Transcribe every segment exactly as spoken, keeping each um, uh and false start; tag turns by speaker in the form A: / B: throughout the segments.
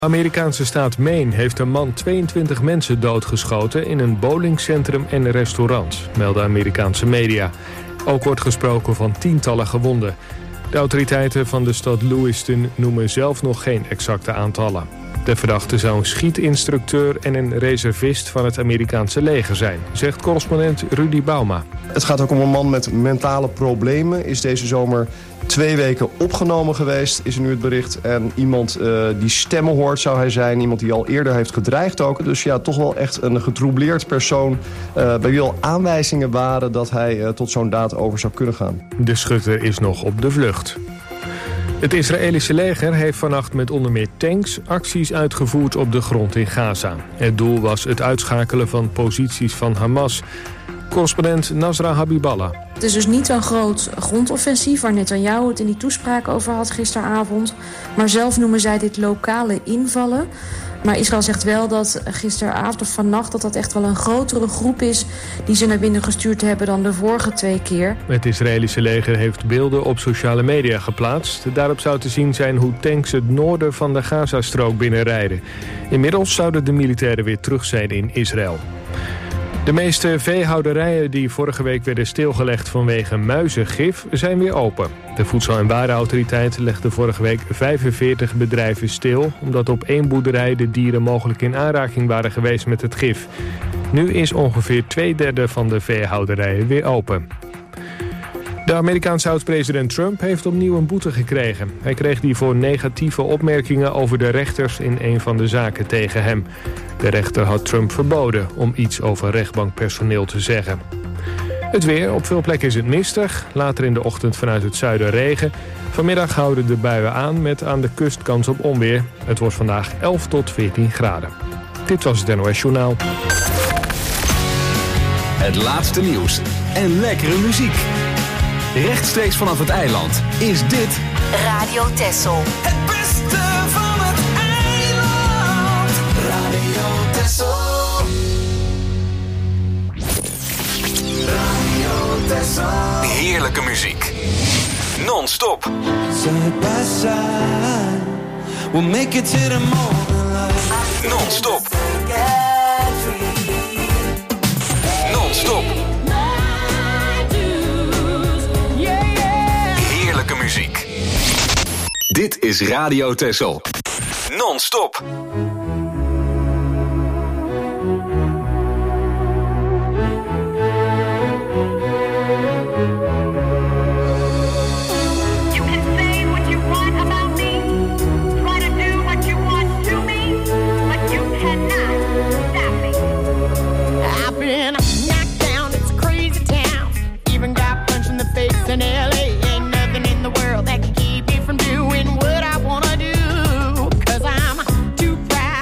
A: Amerikaanse staat Maine heeft een man tweeëntwintig mensen doodgeschoten in een bowlingcentrum en een restaurant, melden Amerikaanse media. Ook wordt gesproken van tientallen gewonden. De autoriteiten van de stad Lewiston noemen zelf nog geen exacte aantallen. De verdachte zou een schietinstructeur en een reservist van het Amerikaanse leger zijn, zegt correspondent Rudy Bauma.
B: Het gaat ook om een man met mentale problemen. Is deze zomer twee weken opgenomen geweest, is er nu het bericht. En iemand uh, die stemmen hoort zou hij zijn. Iemand die al eerder heeft gedreigd ook. Dus ja, toch wel echt een getroubleerd persoon. Uh, bij wie al aanwijzingen waren dat hij uh, tot zo'n daad over zou kunnen gaan.
A: De schutter is nog op de vlucht. Het Israëlische leger heeft vannacht met onder meer tanks acties uitgevoerd op de grond in Gaza. Het doel was het uitschakelen van posities van Hamas. Correspondent Nasra Habiballah.
C: Het is dus niet een groot grondoffensief waar Netanyahu het in die toespraak over had gisteravond. Maar zelf noemen zij dit lokale invallen. Maar Israël zegt wel dat gisteravond of vannacht dat dat echt wel een grotere groep is die ze naar binnen gestuurd hebben dan de vorige twee keer.
A: Het Israëlische leger heeft beelden op sociale media geplaatst. Daarop zou te zien zijn hoe tanks het noorden van de Gazastrook binnenrijden. Inmiddels zouden de militairen weer terug zijn in Israël. De meeste veehouderijen die vorige week werden stilgelegd vanwege muizengif zijn weer open. De Voedsel- en Warenautoriteit legde vorige week vijfenveertig bedrijven stil, omdat op één boerderij de dieren mogelijk in aanraking waren geweest met het gif. Nu is ongeveer twee derde van de veehouderijen weer open. De Amerikaanse oud-president Trump heeft opnieuw een boete gekregen. Hij kreeg die voor negatieve opmerkingen over de rechters in een van de zaken tegen hem. De rechter had Trump verboden om iets over rechtbankpersoneel te zeggen. Het weer, op veel plekken is het mistig. Later in de ochtend vanuit het zuiden regen. Vanmiddag houden de buien aan met aan de kust kans op onweer. Het wordt vandaag elf tot veertien graden. Dit was het N O S Journaal.
D: Het laatste nieuws en lekkere muziek. Rechtstreeks vanaf het eiland is dit
E: Radio Texel.
F: Het beste van het eiland. Radio Texel. Radio Texel.
D: heerlijke muziek. Non-stop.
F: Side by side. We'll make it to the morning light.
D: Non-stop. Non-stop. Heerlijke muziek. Dit is Radio Texel. Non-stop.
G: In L A ain't nothing in the world that can keep me from doing what I wanna do. Cause I'm too proud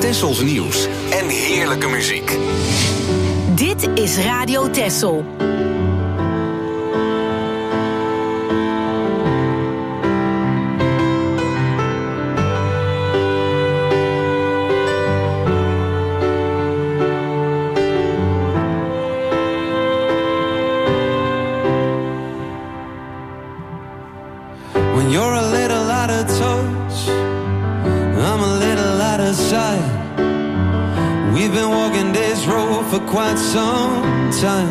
D: Tessels nieuws en heerlijke muziek.
E: Dit is Radio Tessel.
F: When you're a little out of touch, I'm a little out of sight. We've been walking this road for quite some time.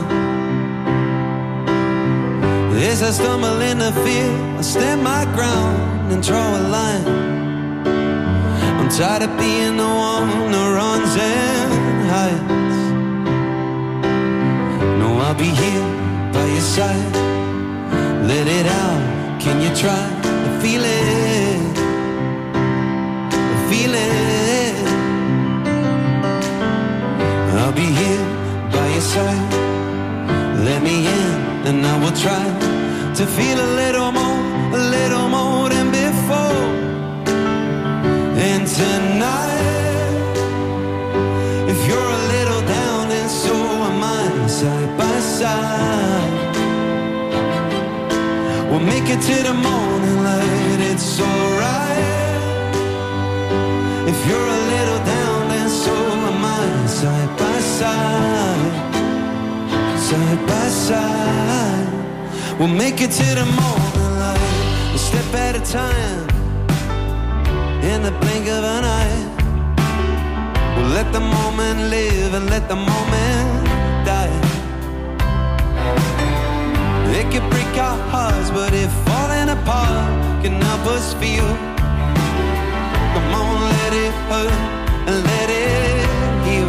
F: As I stumble in the field, I stand my ground and draw a line. I'm tired of being the one that runs and hides. No, I'll be here by your side. Let it out, can you try to feel it? Feel it. I'll be here by your side. Let me in and I will try to feel a little more, a little more than before. And tonight, if you're a little down and so am I, side by side, we'll make it to the morning light, it's alright. If you're a little down then so am I, side by side, side by side, we'll make it to the morning light, a step at a time, in the blink of an eye. We'll let the moment live and let the moment die. It could break our hearts, but if falling apart can help us feel, come on, let it hurt and let it heal.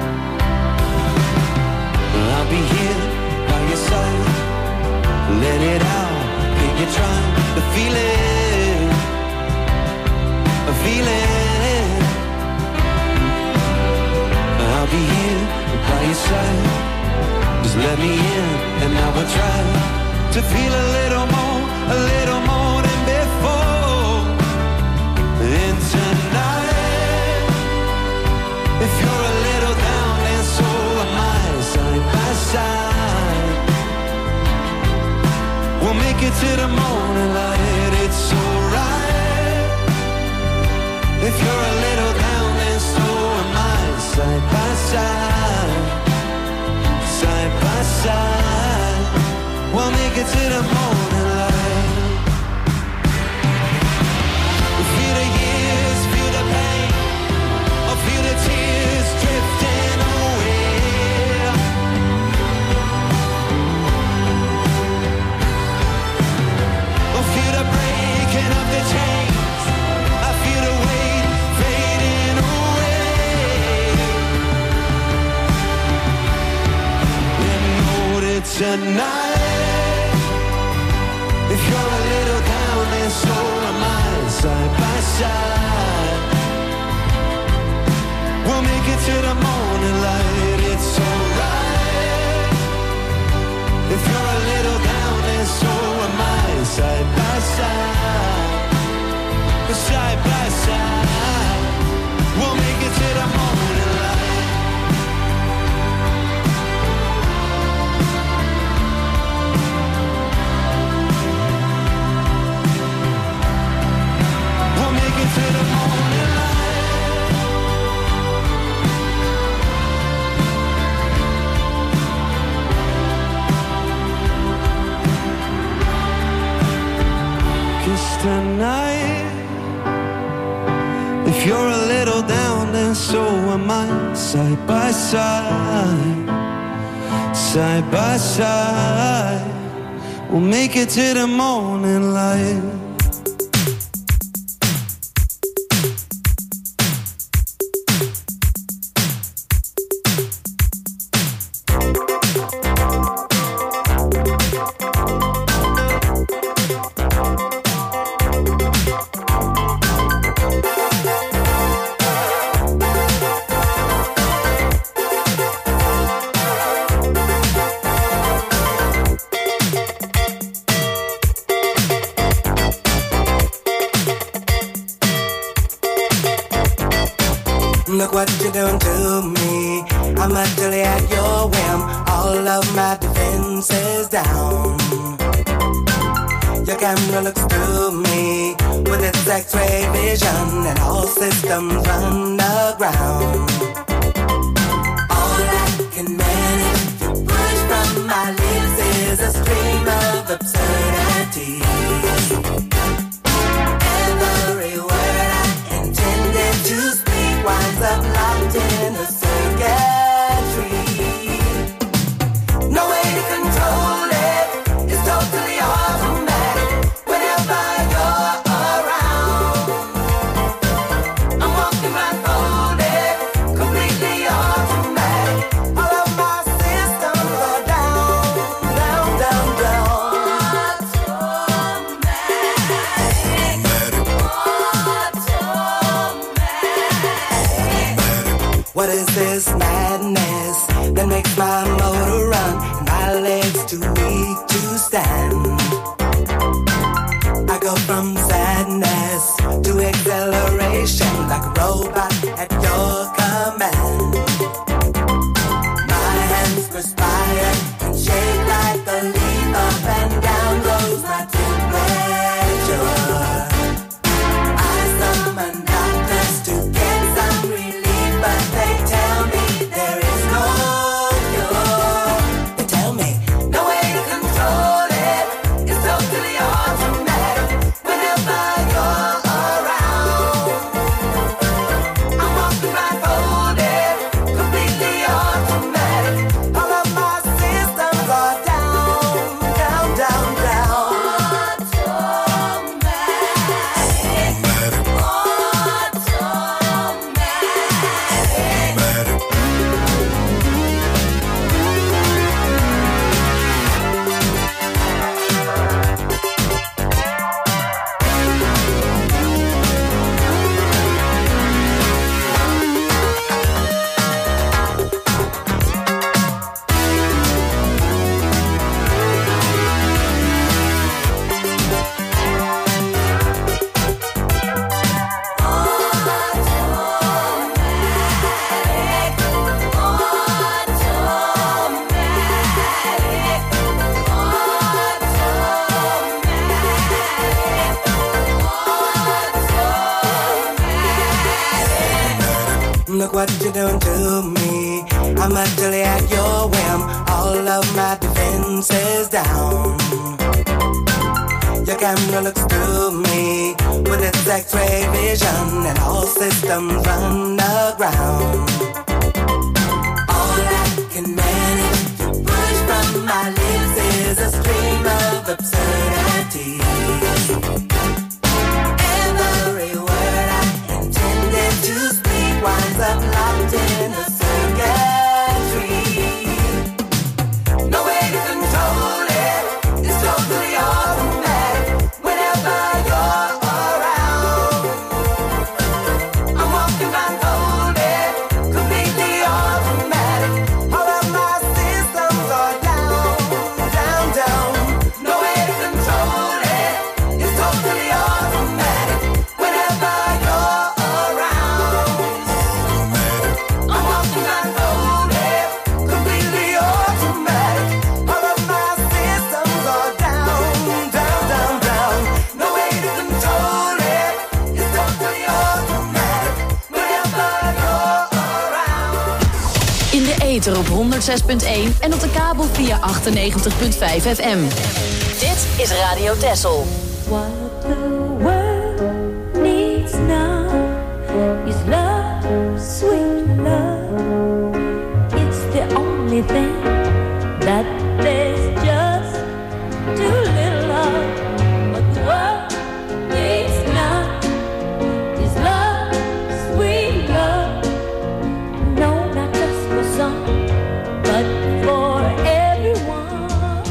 F: I'll be here by your side. Let it out, can you try to feel it, feel it. I'll be here by your side. Just let me in and I will try to feel a little more, a little more than before. And tonight, if you're a little down and so am I, side by side, we'll make it to the morning light, it's alright. If you're a little down and so am I, side by side, side by side, we'll make it to the morning light. Feel the years, feel the pain, or feel the tears drifting away. Or feel the breaking of the chains, I feel the weight fading away. And know that tonight, if you're a little down and so am I, side by side, we'll make it to the morning light, it's alright. If you're a little down and so am I, side by side, side by side, we'll make it to the morning light. We'll make it to the morning light. Cause tonight, if you're a little down then so am I, side by side, side by side, we'll make it to the morning light. Look what you're doing to me. I'm utterly at your whim. All of my defenses down. Your camera looks through me with its X-ray vision, and all systems run aground. All I can manage to push from my lips is a stream of absurdity. Every word I intended to speak winds up locked in a circuitry. No way to control it. It's totally automatic. Whenever you're around, I'm walking blindfolded, completely automatic. All of my systems are down, down, down, down. What is this madness that makes my motor run and my legs too weak to stand? I go from sadness to exhilaration like a robot at your command. My hands perspire and shake like the leaf. Up and down goes my temperature. I summon doctors to get some relief, but they tell me there is no cure. They tell me no way to control it. It's totally automatic. Whenever you're around, I'm walking blindfolded, completely automatic. All of my systems are down, down, down, down. Look what you're doing to me. I'm utterly at your whim. All of my defenses down. Your camera looks through me with its X-ray vision, and all systems run aground. All I can manage to push from my lips is a stream of absurdity. Every word I intended to speak winds up locked in a circuitry. No way to control it. It's totally automatic. Whenever you're around, I'm walking blindfolded, completely automatic. All of my systems are down, down, down. No way to control it. It's totally automatic. Whenever you're around, I'm walking blindfolded, completely automatic. All of my systems are down, down, down, down. No way to control it. It's totally automatic. Whenever you're around.
E: In de ether op honderd zes punt één en op de kabel via achtennegentig punt vijf F M. Dit is Radio Texel.
H: What the world needs now is love, sweet love. It's the only thing that there's just too little of. What the world needs now is love, sweet love. No, not just for some, but for everyone.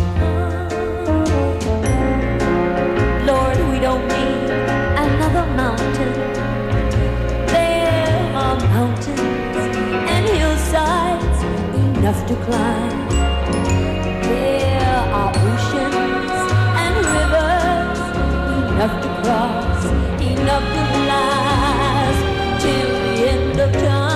H: Lord, we don't need another mountain. There are mountains and hillsides enough to climb. There are oceans and rivers enough to cross, enough to last till the end of time.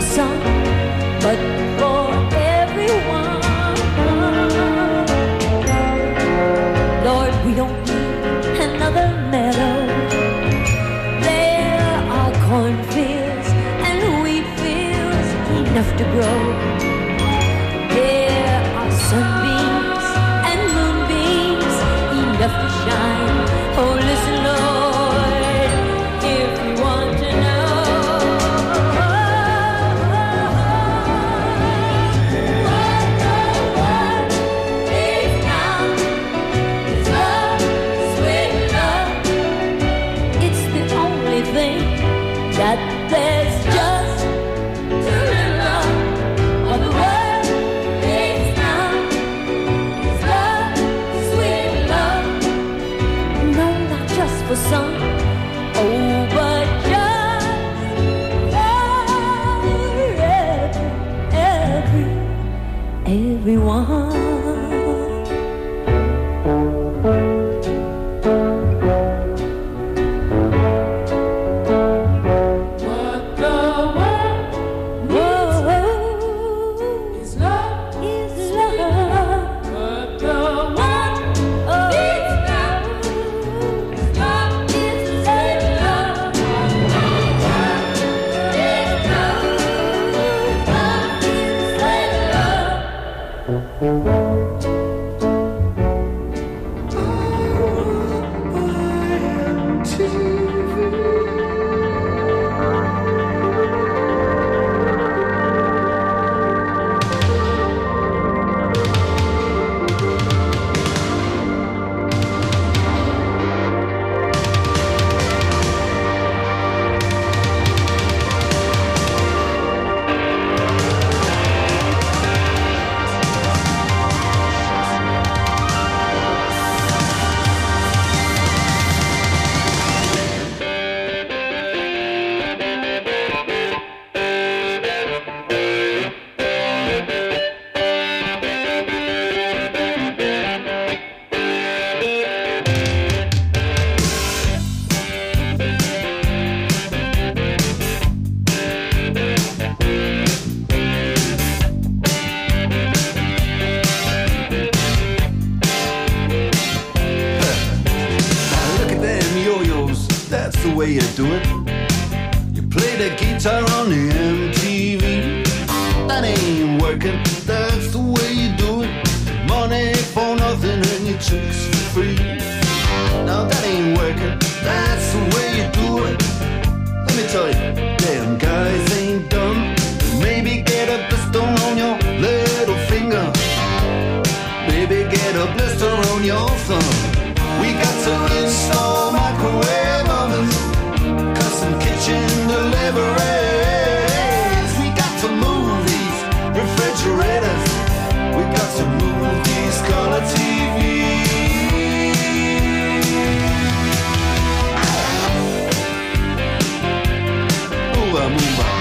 H: some, but for everyone. Lord, we don't need another meadow. There are cornfields and wheat fields enough to grow. There are sunbeams and moonbeams enough to shine. Oh, listen, Lord, if you want to know what the world needs now is love, sweet love. It's the only thing that there's just too little of. What the world needs now is love, sweet love. No, not just for some, oh, but just for every, every, everyone. What the world needs now is love, What the world needs now is love, is love. Love is love.
F: Look at them yo-yos, that's the way you do it. You play the guitar on the M T V. That ain't working, that's the way you do it. Money for nothing and your chicks for free. Now that ain't working, that's the way you do it. Let me tell you, damn guys ain't dumb. Maybe get a blister on your little finger. Maybe get a blister on your thumb. We got to install microwave ovens, custom kitchen deliveries. We got to move these refrigerators. We got to move these color T Vs. Move on, move on.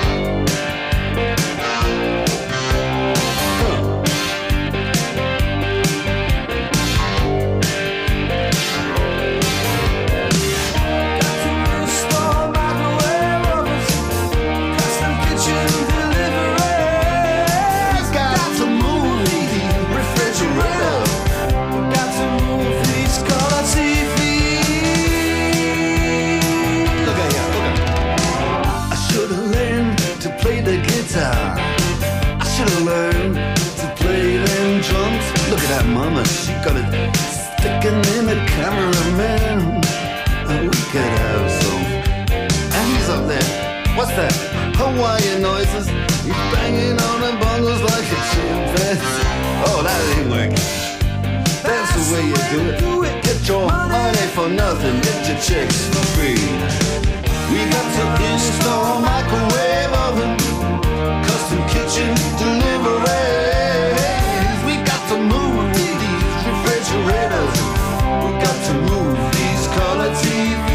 F: I should've learned to play them drums. Look at that mama, she got it sticking in the cameraman. Oh, we could have some. And he's up there, what's that? Hawaiian noises. He's banging on the bongos like a chimpanzee. Oh, that ain't working. That's the way you do it. Get your money for nothing, get your chicks for free. We got to install microwave oven, custom kitchen deliveries. We got to move these refrigerators. We got to move these color T Vs.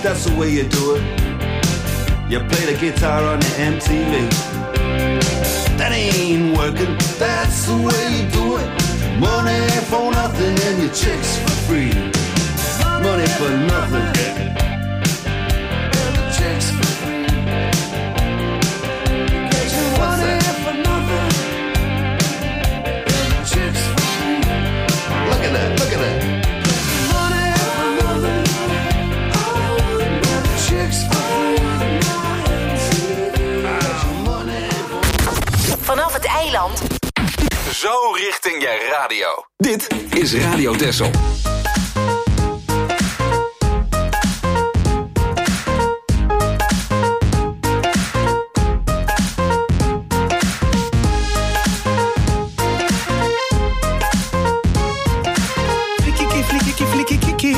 F: that's the way you do it. You play the guitar on the M T V. That ain't working, that's the way you do it. Money for nothing and your chicks for free. Money for nothing and the chicks for free. Get your money for nothing and the chicks for free. Look at that, look at that. Money for nothing and the chicks for free.
E: Vanaf het eiland.
D: Zo richting je radio. Dit is Radio Texel.
I: Flikkie, flikkie, flikkie, flikkie.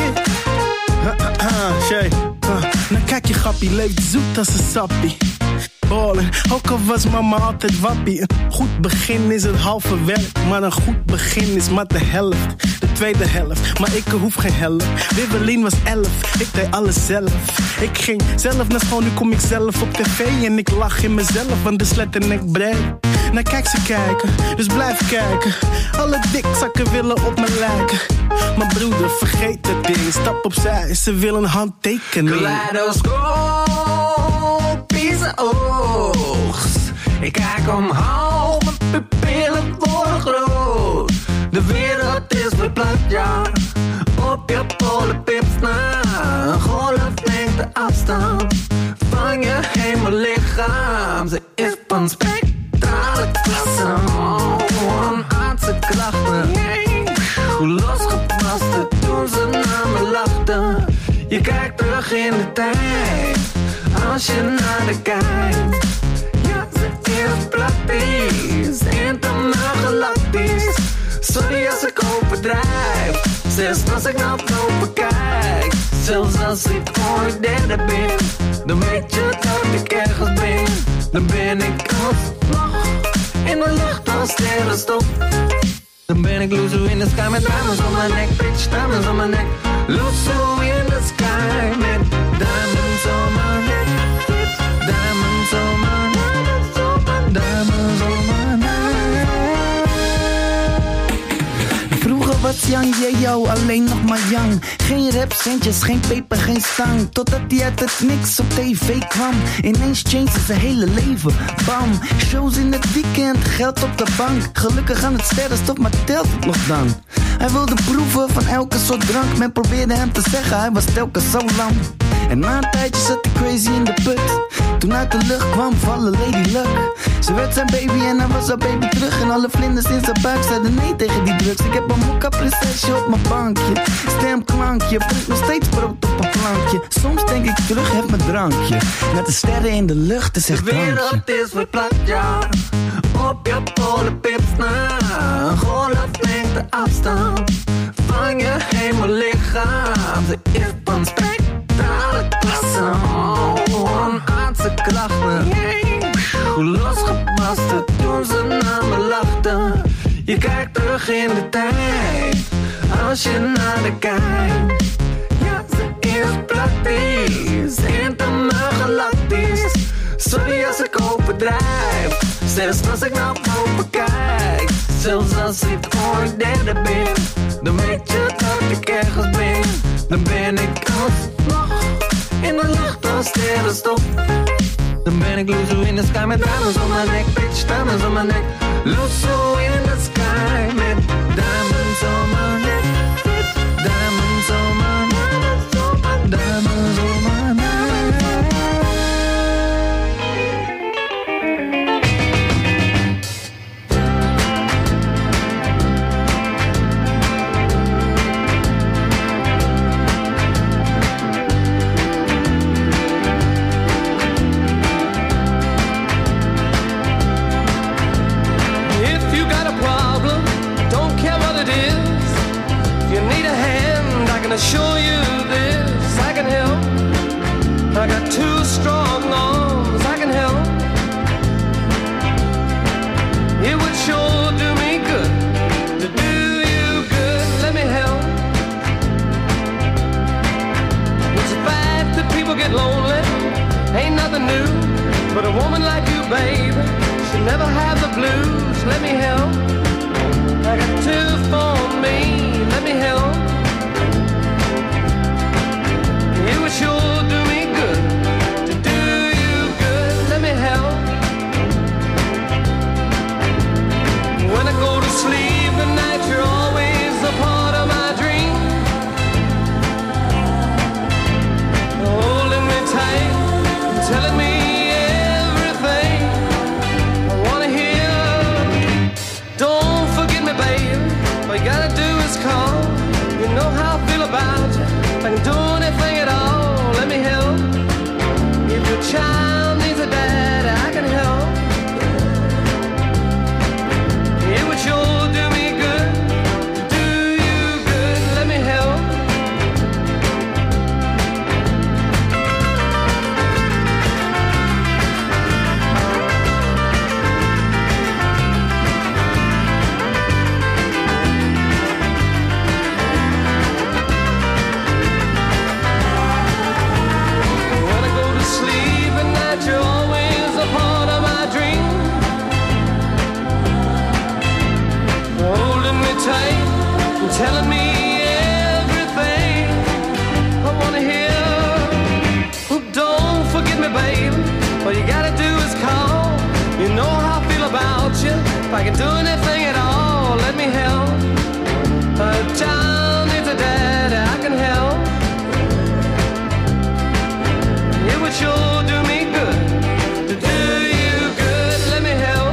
I: Shay, nou kijk je grappie, leeft zoet als een sappie. Ballen, ook al was mama altijd wappie. Een goed begin is het halve werk, maar een goed begin is maar de helft. De tweede helft, maar ik hoef geen helft. Wibbelin was elf, ik deed alles zelf. Ik ging zelf naar school, nu kom ik zelf op tv. En ik lach in mezelf, want de sletternek breed. Nou kijk ze kijken, dus blijf kijken. Alle dikzakken willen op me lijken. Maar broeder, vergeet het ding, stap opzij, ze willen een handtekening.
J: Kaleidoscopische oogst. Ik kijk omhoog, mijn pupillen worden groot. De wereld is verplaatst, ja. Op je polenpips na. Een golf neemt de afstand van je hemellichaam. Ze is van spectrale klasse. Oh, aardse krachten. Hoe losgebarsten toen ze naar me lachten. Je kijkt terug in de tijd, als je naar de kijkt. Ja, ze is praktisch, intergalactisch. Sorry als ik overdrijf, zelfs als ik naar boven kijk. Zelfs als ik ooit derde ben, dan weet je dat ik ergens ben. Dan ben ik alsnog in de lucht als sterrenstof. Dan ben ik Luzu in the sky met diamonds on my neck, bitch, diamonds on my neck. Luzu in the sky met diamonds on my neck, bitch, diamonds on my neck, diamonds on my neck.
K: Vroeger was Yang Yeo alleen nog maar Yang. Geen rapcentjes, geen peper, geen stang. Totdat hij uit het niks op tv kwam. Ineens changed zijn hele leven, bam. Shows in het weekend, geld op de bank. Gelukkig aan het sterrenstof, maar telt het nog dan? Hij wilde proeven van elke soort drank. Men probeerde hem te zeggen, hij was telkens zo lang. En na een tijdje zat hij crazy in de put. Toen uit de lucht kwam vallen Lady Luck. Ze werd zijn baby en hij was haar baby terug. En alle vlinders in zijn buik zeiden nee tegen die drugs. Ik heb een mokka prinsesje op mijn bankje. Stemklankje, brengt nog steeds brood op een plankje. Soms denk ik terug, heb mijn drankje. Met de sterren in de lucht, is echt drankje.
J: De wereld is verplaatst, ja. Op je polenpips na. Een golf neemt de afstand van je hemellichaam. Ze is van spectrale klasse. Oh, een aardse krachten. Hoe losgebarsten toen ze naar me lachten. Je kijkt terug in de tijd, als je naar de kijkt. Ja, ze is praktisch, intergalactisch. Sorry als ik overdrijf, zelfs als ik naar boven kijk. Zelfs als ik ooit derde ben, dan weet je dat ik ergens ben. Dan ben ik alsnog in de lucht als sterrenstof. Dan ben ik Luzu in the sky met diamonds on my neck, bitch, diamonds on my neck. Luzu in the sky met diamonds on my neck, bitch, diamonds on my neck, diamonds on my neck.
L: If you got a problem, don't care what it is, But a woman like you, babe, should never have the blues. Let me help. I got two for me. Let me help. You would sure do me good. To do you good, let me help. When I go to sleep at night, you're always a part of my dream. Holding me tight, telling me everything I wanna hear. Don't forget me, babe. All you gotta do is call. You know how I feel about you. If I can do anything at all, let me help. If your child needs a dad, I can help. It would sure do me good. Do you good, let me help. When I go to sleep at night, you're always a part of my dream. Holding me tight and telling me everything I wanna hear. Oh, don't forget me, babe. All you gotta do is call. You know how I feel about you. If I can do anything at all, let me help. A child needs a dad, I can help. It would sure do me good. To do you good, let me help.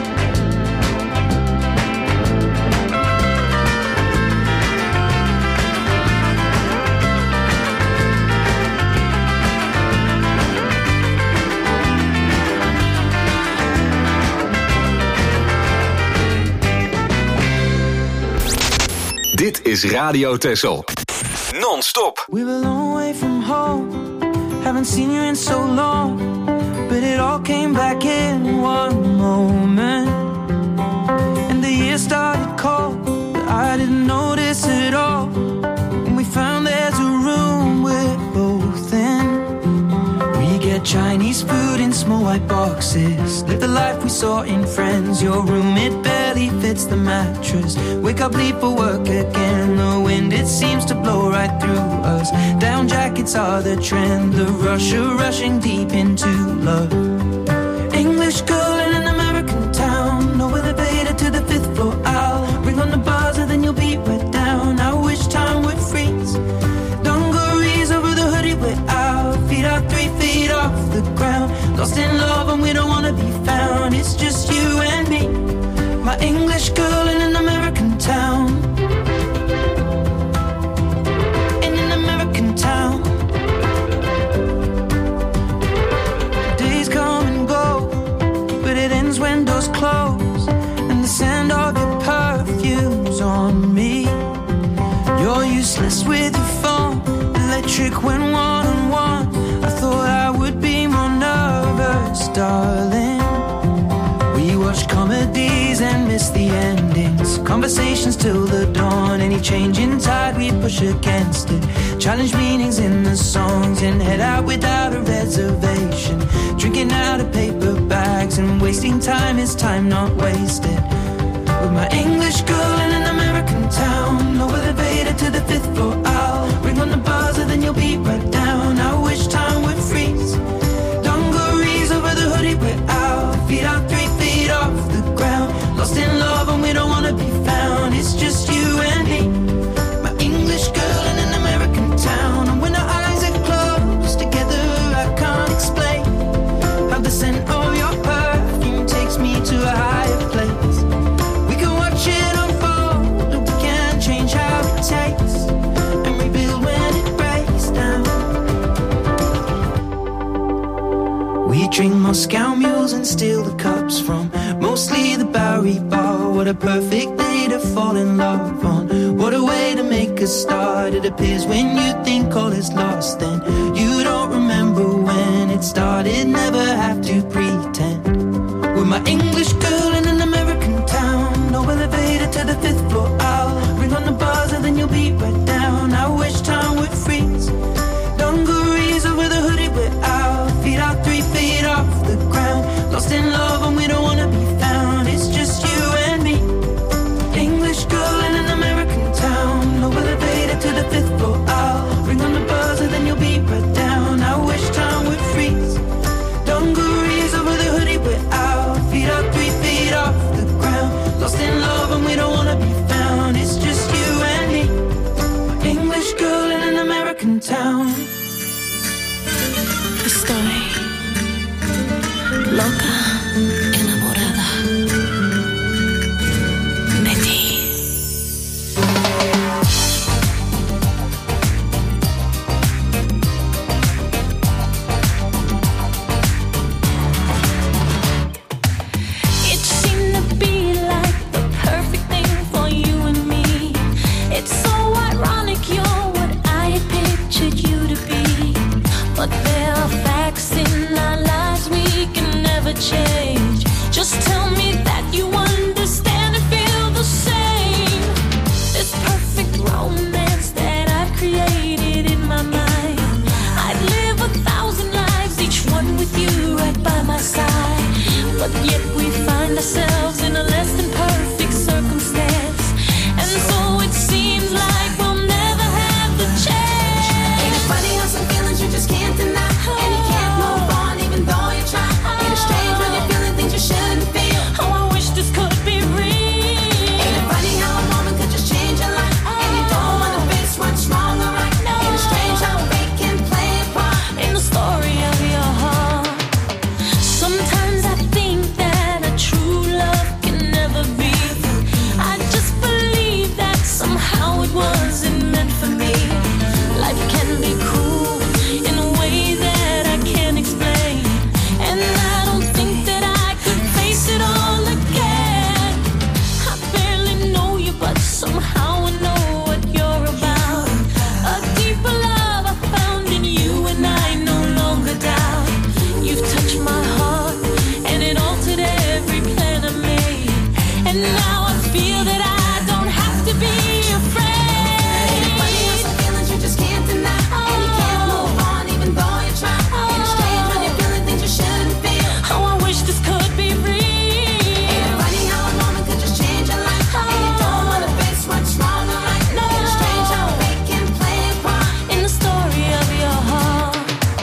D: Dit is Radio Texel. Non-stop.
M: We were a long way from home. Haven't seen you in so long. But it all came back in one moment. And the year started cold, but I didn't notice it all. And we found there's a room we're both in. We get Chinese food in small white boxes. Live the life we saw in Friends. Your room, it barely fits the mattress. Wake up, leave for work again. The wind, it seems to blow right through us. Down jackets are the trend. The rush of rushing deep into love. English girl in an American town. No elevator to the fifth floor. I'll ring on the buzzer, then you'll be right down. I wish time would freeze. Dungarees over the hoodie, we're out. Feet out three feet off the ground. Lost in love and we don't wanna be found. It's just you and me. My English girl in an American town. In an American town. Days come and go, but it ends when doors close. And the scent of your perfume's on me. You're useless with your phone, electric when one-on-one. I thought I would be more nervous, darling. We watch comedies and miss the endings. Conversations till the dawn. Any change in tide, we push against it. Challenge meanings in the songs and head out without a reservation. Drinking out of paper bags and wasting time is time not wasted. With my English girl in an American town. No elevator to the fifth floor. I'll ring on the buzzer, then you'll be right down. I wish time would freeze. Dungarees over the hoodie, we're out. Feet out three feet off the ground. Lost in love and we don't wanna be found. It's just you and me. My English girl in an American town. And when our eyes are closed together, I can't explain how the scent of your perfume takes me to a higher place. We can watch it unfold, but we can't change how it tastes. And rebuild when it breaks down. We drink Moscow mules and steal the cups from mostly the Bowery Bar. What a perfect day to fall in love on. What a way to make a start. It appears when you think all is lost, then you don't remember when it started. Never have to pretend. With my English girl in an American town. No elevator to the fifth floor. I'll ring on the buzzer, then you'll be right down. I wish time would freeze. Dungarees over the hoodie, we're out. Feet out three feet off the ground.
N: loca, enamorada de ti.
H: It seemed to be like the perfect thing for you and me. It's so ironic you're what I had pictured you to be. But there are facts in our lives we can never change. Just tell me that you understand and feel the same. This perfect romance that I've created in my mind, I'd live a thousand lives, each one with you right by my side. But yet we find ourselves in a less than perfect circumstance, and so it seems like we'll never have the chance.
N: Ain't it funny how some feelings you just can't deny, and you can't move on even though you try. Ain't it strange when you're feeling things you shouldn't feel?
H: Oh, I wish this could be real.
N: Ain't it funny how a moment could just change your life, and you don't wanna face what's wrong or right? Ain't it strange how fate can play a part
H: In the story of your heart, sometimes I think that a true love can never be. I just believe that somehow it wasn't meant for me. Life can be cruel in a way that I can't explain, and I don't think that I could face it all again. I barely know you, but somehow I know what you're about. A deeper love I found in you, and I no longer doubt. You've touched my heart, and it altered every plan I made. And now I feel that I don't have to be afraid.
N: Ain't it funny how some feelings you just can't deny, and you can't move on even though you try. Ain't it strange when you're feeling things you shouldn't feel?
H: Oh, I wish this could be real.
N: Ain't it funny how a moment could just change your life, and you don't wanna face what's wrong or right? Ain't it strange how fate can play a part
H: In the story of your heart,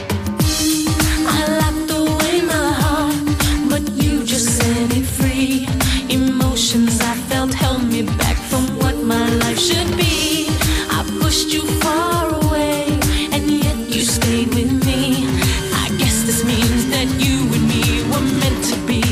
H: I locked away my heart, but you just set it free. Emotions I felt held me back from what my life should be. I pushed you far away, and yet you stayed with me. I guess this means that you and me were meant to be.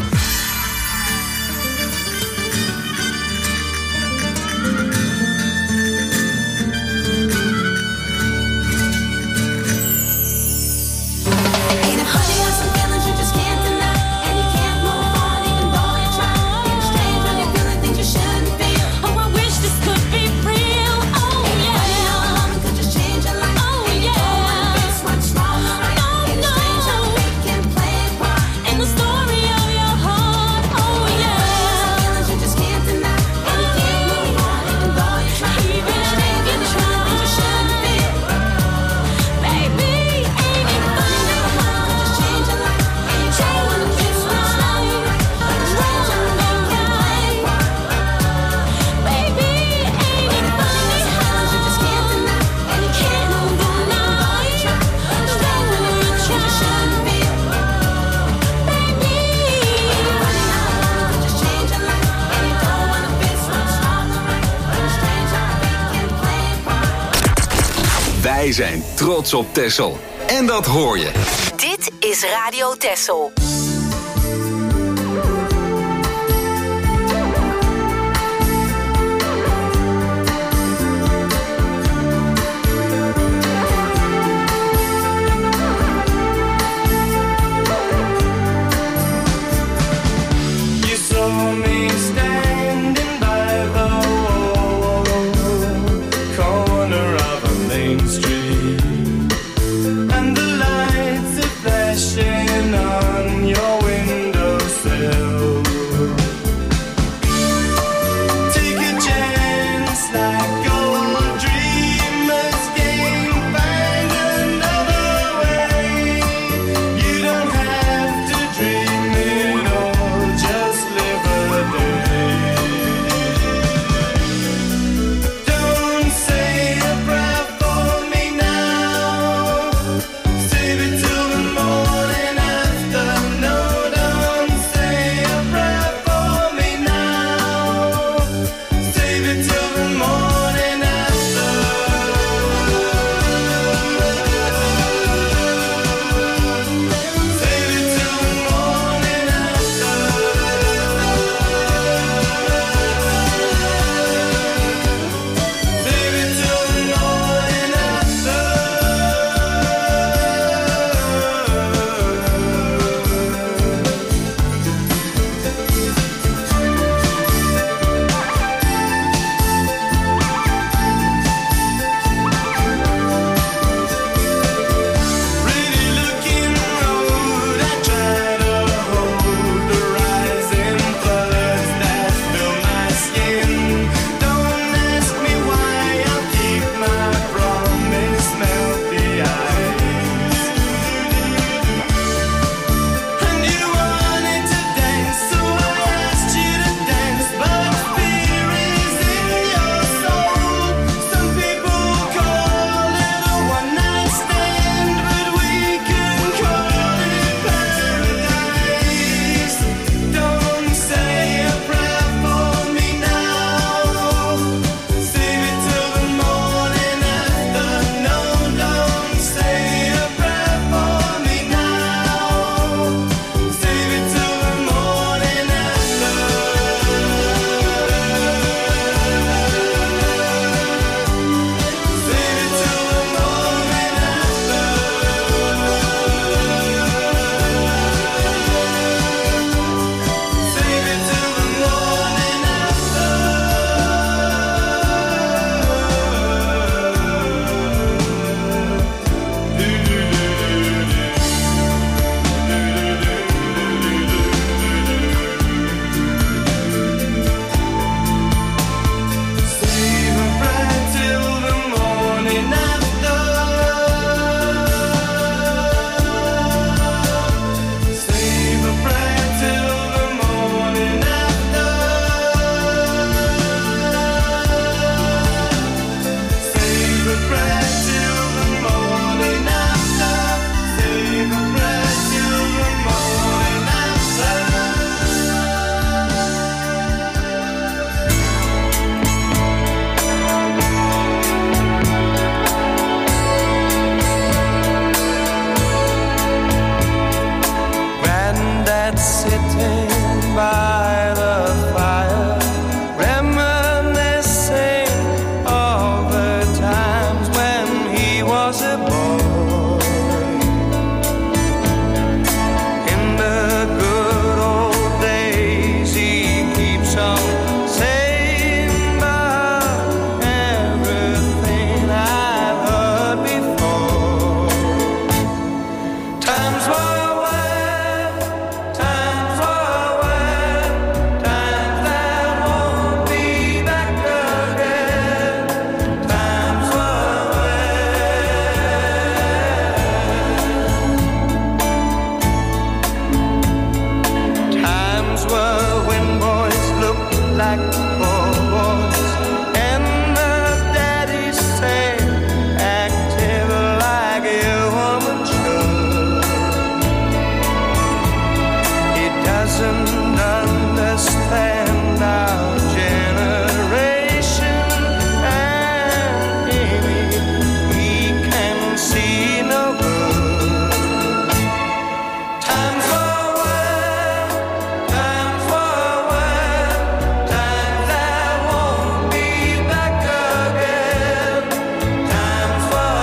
N: Ain't it funny how some feelings you just can't deny, and you can't move on even though you try. Ain't it strange when you're feeling things you shouldn't feel?
H: Oh, I wish this could be real. Oh,
N: Ain't it funny how a
H: yeah.
N: moment could just change your life,
H: Oh,
N: and you don't wanna
H: yeah.
N: face what's wrong or right?
H: Oh,
N: Ain't it strange how
H: no.
N: fate can play a part
H: In the story of your heart, oh yeah.
N: Some feelings you just can't deny, and you can't move on even though you try.
H: Even
N: Ain't it strange
H: if
N: when
H: you
N: you're feeling things you shouldn't feel?
H: Baby, ain't it funny how
N: Just change your life, and you don't wanna face what's wrong or right? Ain't it strange how fate can play a part?
H: Baby, ain't it funny how
N: You just can't deny, and you can't move on even though you try. Ain't it strange when you're feeling things you shouldn't feel?
H: baby?
N: Funny how a moment could just change your life, and you don't wanna face what's wrong or right? Ain't it strange how fate can play a part?
D: Wij zijn trots op Texel. En dat hoor je.
E: Dit is Radio Texel.
F: You saw me standing by the corner of a main street, and the lights are flashing on blackboards, and the daddies say, active like a woman should. He doesn't understand our generation, and maybe he can see no good. Time forward, time forward, time that won't be back again. Time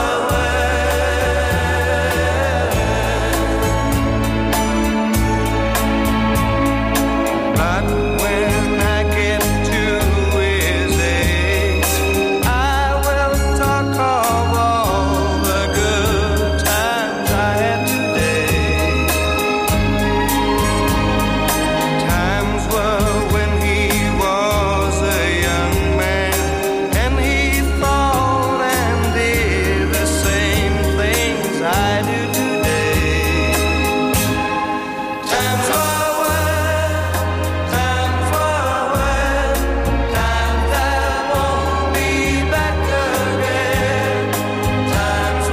F: But when I get to his age, I will talk of all the good times I had today. Times were when he was a young man, and he thought and did the same things I do today. Time forward, time forward, time that won't be back again. Time's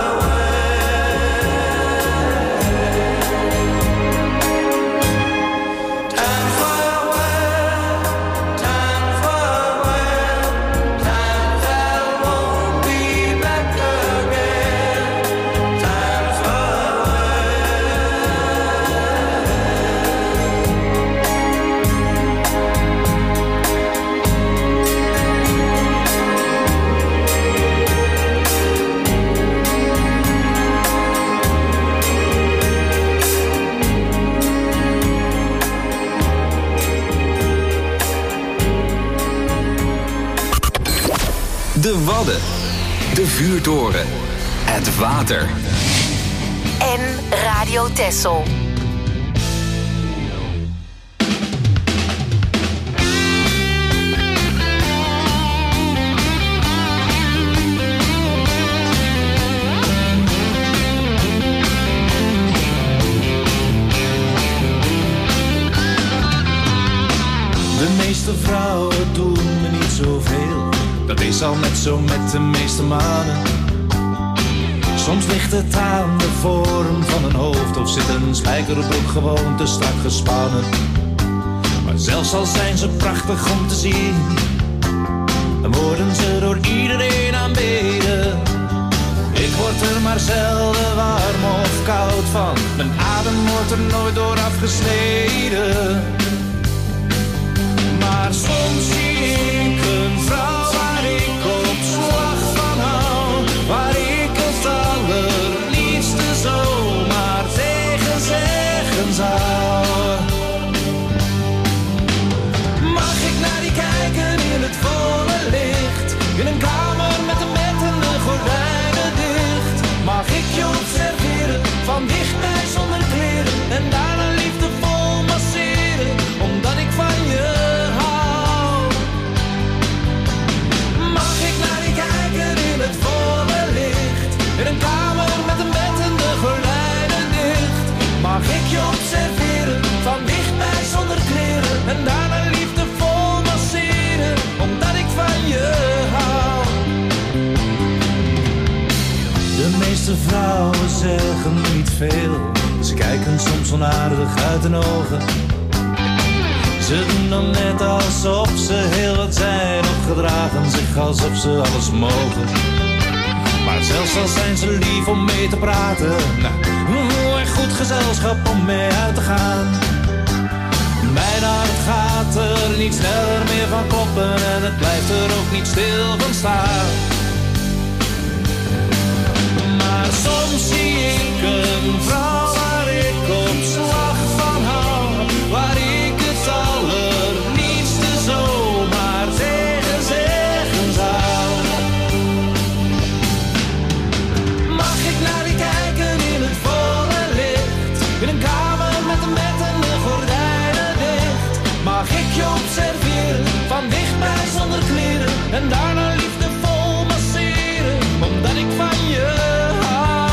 F: Time forward, time forward, time that won't be back again. Time's
D: De Wadden, de vuurtoren, het water.
E: En Radio Texel.
O: De meeste vrouwen doen me niet zoveel. Dat is al net zo met de meeste mannen. Soms ligt het aan de vorm van een hoofd, of zit een spijkerbroek gewoon te strak gespannen. Maar zelfs al zijn ze prachtig om te zien, dan worden ze door iedereen aanbeden. Ik word er maar zelden warm of koud van, mijn adem wordt er nooit door afgesneden. Maar soms zie ik een vrouw waar ik op slag van hou, waar ik het allerliefste zomaar tegen zeggen zou. Mag ik naar die kijken in het volle licht, in een kamer met de bed en de gordijnen dicht? Mag ik je observeren, van dichtbij zonder kleren, en daarna liefdevol masseren, omdat ik van je hou? Mag ik naar die kijken in het volle licht, in een kamer met een bed en de gordijnen dicht? Mag ik je observeren, van dichtbij zonder kleren, en daarna liefdevol masseren, omdat ik van je hou? De meeste vrouwen zeggen niet veel, ze kijken soms onaardig uit hun ogen. Ze doen dan net alsof ze heel wat zijn, of gedragen zich alsof ze alles mogen. Maar zelfs al zijn ze lief om mee te praten, nou, een goed gezelschap om mee uit te gaan. Mijn hart gaat er niet sneller meer van kloppen, en het blijft er ook niet stil van staan. Maar soms zie ik een vrouw waar ik op slag van hou, waar ik het allerliefste zomaar tegen zeggen zou. Mag ik naar die kijken in het volle licht, in een kamer met een bed en de gordijnen dicht? Mag ik je observeren, van dichtbij zonder kleren, en daarna liefdevol masseren, omdat ik van je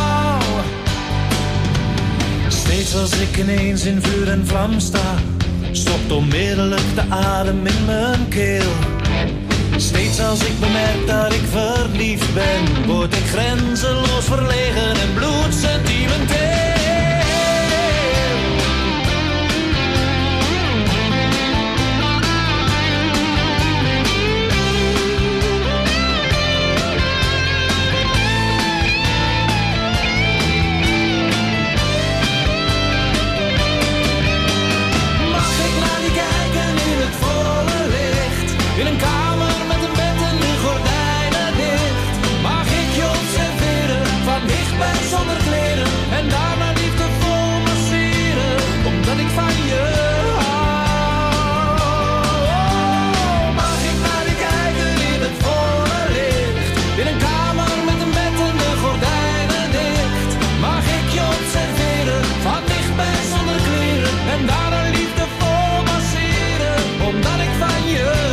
O: hou? Steeds als ik ineens in vuur en vlam sta, stokt onmiddellijk de adem in mijn keel. Steeds als ik bemerk dat ik verliefd ben, word ik grenzeloos verlegen en bloedsentimenteel. In een kamer met een bed en de gordijnen dicht. Mag ik je observeren, van dichtbij zonder kleren. En daarna liefdevol masseren, omdat ik van je hou. Mag ik naar je kijken in het volle licht. In een kamer met een bed en de gordijnen dicht. Mag ik je observeren, van dichtbij zonder kleren. En daarna liefdevol masseren, omdat ik van je hou.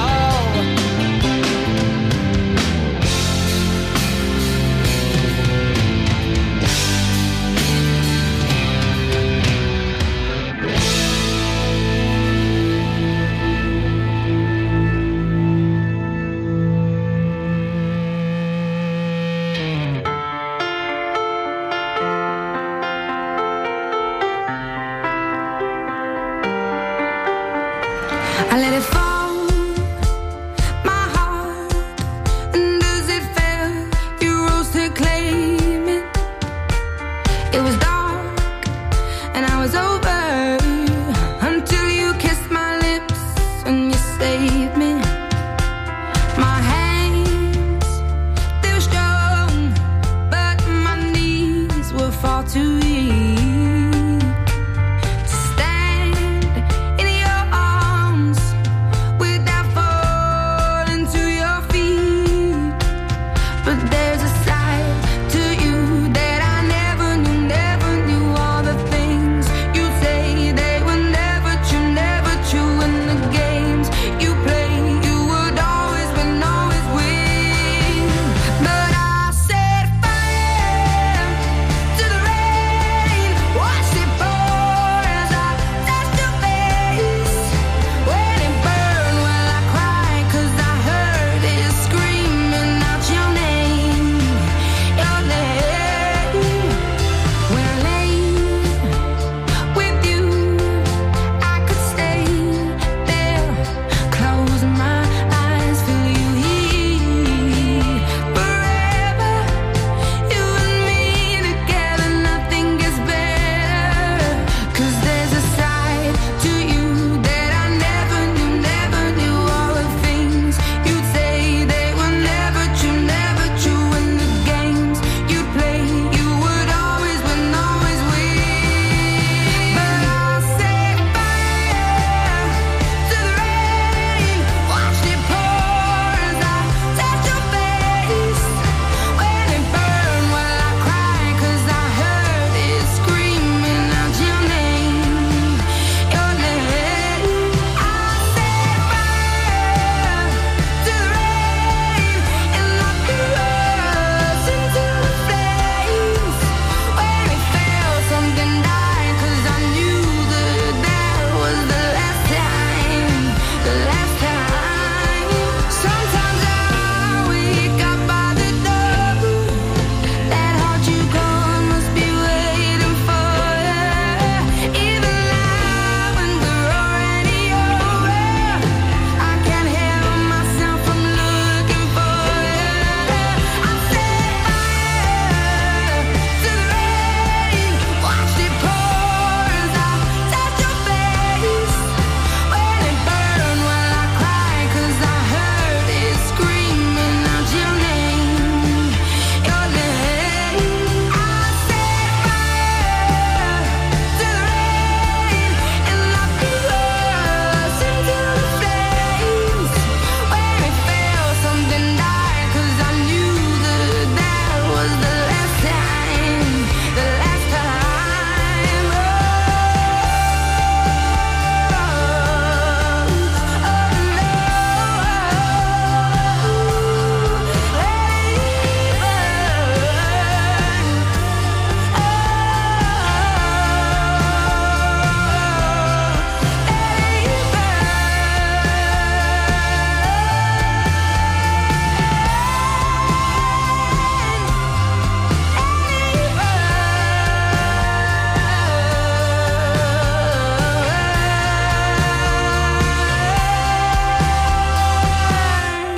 P: I let it fall, my heart, and as it fell, you rose to claim it. It was dark, and I was over, until you kissed my lips, and you saved me. My hands, they were strong, but my knees were far too weak.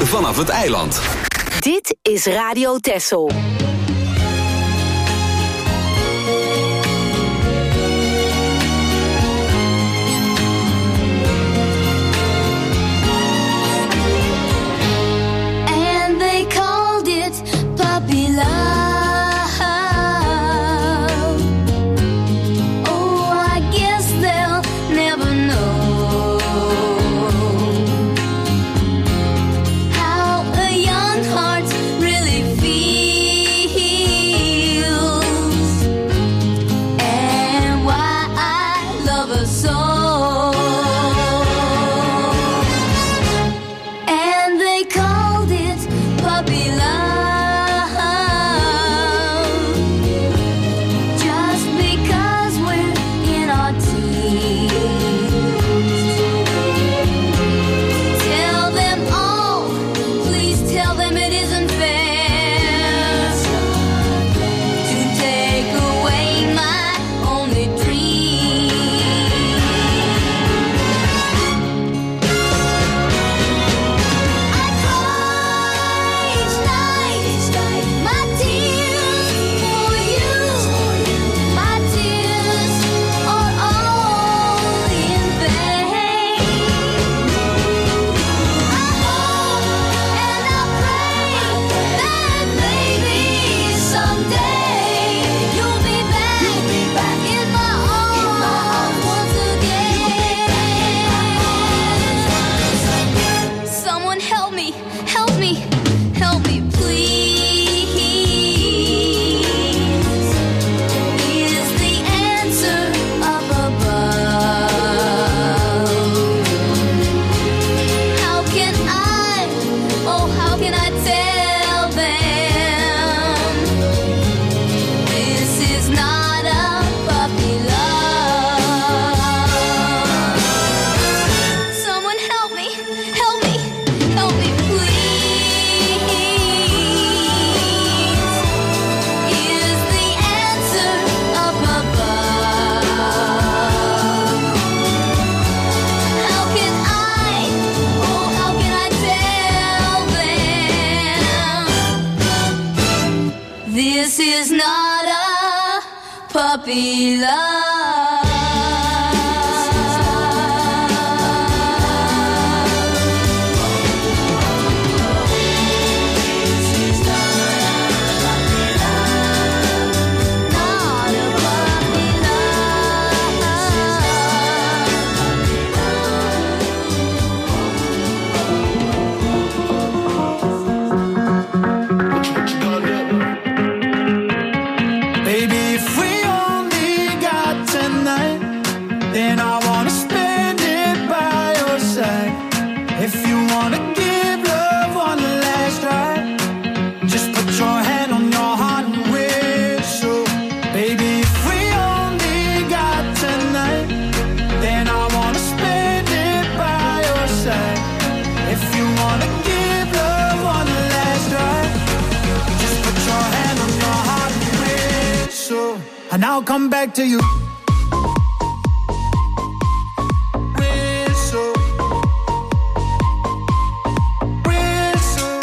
D: vanaf het eiland.
E: Dit is Radio Texel.
H: And they called it puppy love. Oh, I guess they'll never know how a young heart really feels, and why I love her so. And they called it puppy love, just because we're in our teens. Tell them all, please tell them it isn't fair to take away my only dream. I cry each night, my tears for you. My tears are all in vain. I hope and I pray that maybe someday you'll be back in my arms once again. Someone help me, help me, help me, please. Is the answer up above? How can I, oh, how can I tell them this is not a puppy love? Someone help me, help me, help me, please. Is the answer up above? How can I, oh, how can I tell them this is not a puppy love? Not a puppy
M: Baby, if we only got tonight, then I wanna spend it by your side. If you wanna give love one last try, just put your hand on your heart and whistle. Baby, if we only got tonight, then I wanna spend it by your side. If you wanna give love one last try, just put your hand on your heart and whistle, and I'll come back to you. Whistle, whistle.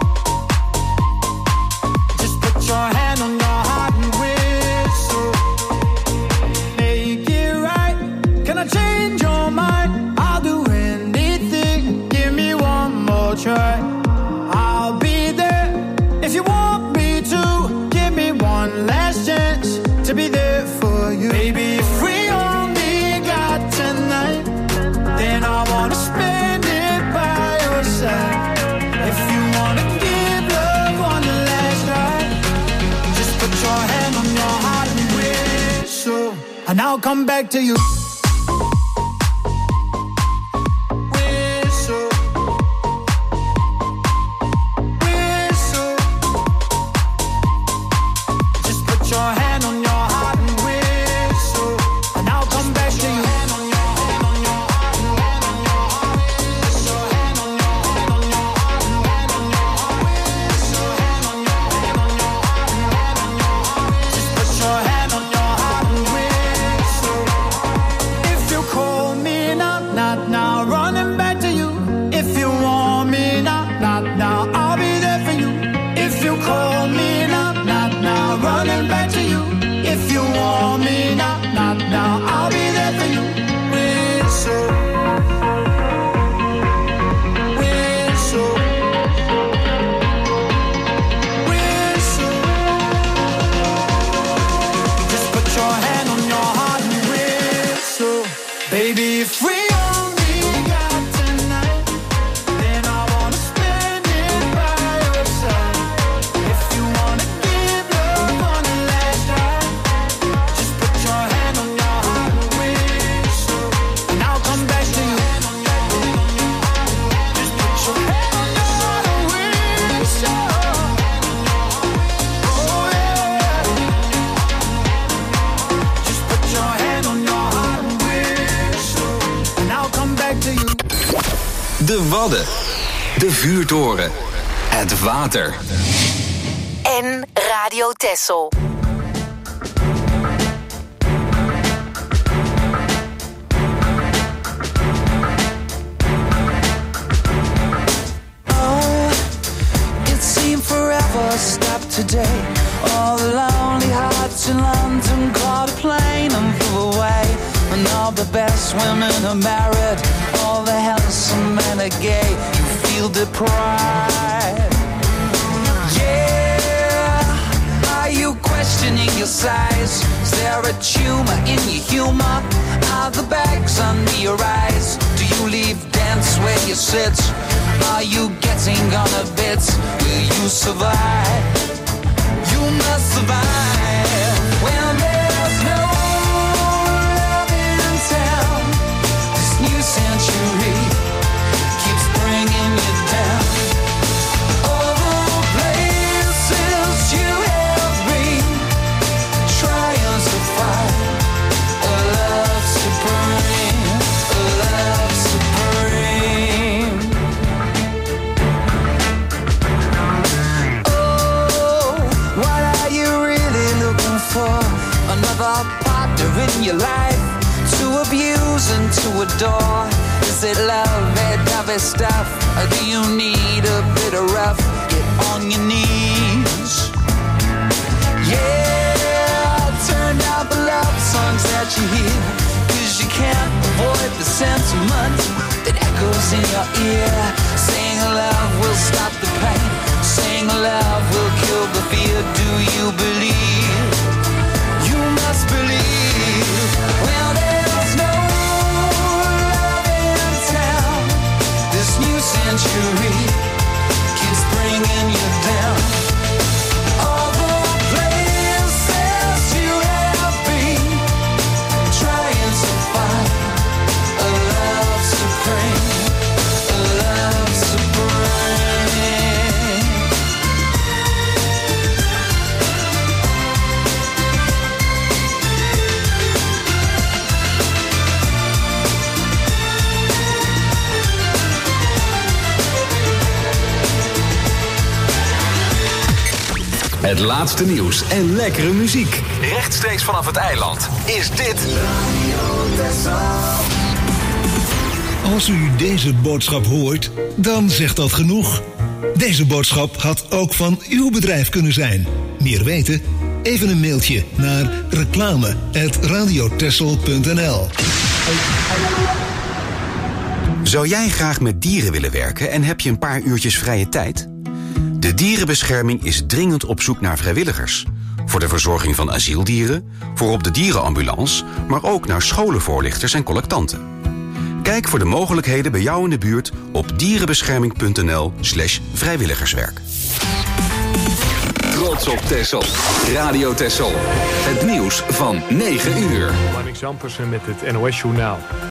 M: Just put your hand on your heart and whistle. Make it right. Can I change your mind? I'll do anything. Give me one more try. I'll be there if you want me to. Give me one last chance to be there for you. Baby, if we only got tonight, then I wanna spend it by your side. If you wanna give love one last try, just put your hand on your heart and whistle, and I'll come back to you. Whistle, whistle. Just put your hand on your heart and whistle, and I'll come back to you. Just put your hand on your heart and whistle.
F: Baby, if we only got tonight, then I wanna spend it by your side. If you wanna give love on the last try, just put your hand on your heart and whistle, and I'll come back to you. Just put your hand on your heart and whistle. Oh yeah. Just put your hand on your heart and whistle, and I'll come back to you.
D: De Wadden. De vuurtoren. Het water.
E: En Radio Texel.
M: Oh, it seemed forever stopped today. All the lonely hearts in London caught a plane and flew away. And all the best women are married, all the handsome men are gay. You feel deprived. Yeah, are you questioning your size? Is there a tumor in your humor? Are the bags under your eyes? Do you leave dance where you sit? Are you getting on a bit? Will you survive? You must survive when there's no love in town. This new century keeps bringing you down. All the places you have been, trying to find a love supreme, a love supreme. Oh, what are you really looking for? Another partner in your life to abuse and to adore? Is it love, that heavy stuff? Or do you need a bit of rough? Get on your knees. Yeah, turn down the love songs that you hear, 'cause you can't avoid the sentiment that echoes in your ear. Saying love will stop the pain, saying love will kill the fear. Do you believe? You must believe. Well, there's no love in town. This new century keeps bringing you down. All the places you have been, trying to find a love supreme, a love supreme.
D: Het laatste nieuws en lekkere muziek. Rechtstreeks vanaf het eiland is dit...
Q: Als u deze boodschap hoort, dan zegt dat genoeg. Deze boodschap had ook van uw bedrijf kunnen zijn. Meer weten? Even een mailtje naar reclame at radiotessel punt n l.
R: Zou jij graag met dieren willen werken en heb je een paar uurtjes vrije tijd? De dierenbescherming is dringend op zoek naar vrijwilligers. Voor de verzorging van asieldieren, voor op de dierenambulance, maar ook naar scholenvoorlichters en collectanten. Kijk voor de mogelijkheden bij jou in de buurt op dierenbescherming punt n l slash vrijwilligerswerk.
D: Trots op Texel. Radio Texel. Het nieuws van negen uur.
A: Marnix Ampersen met het N O S-journaal.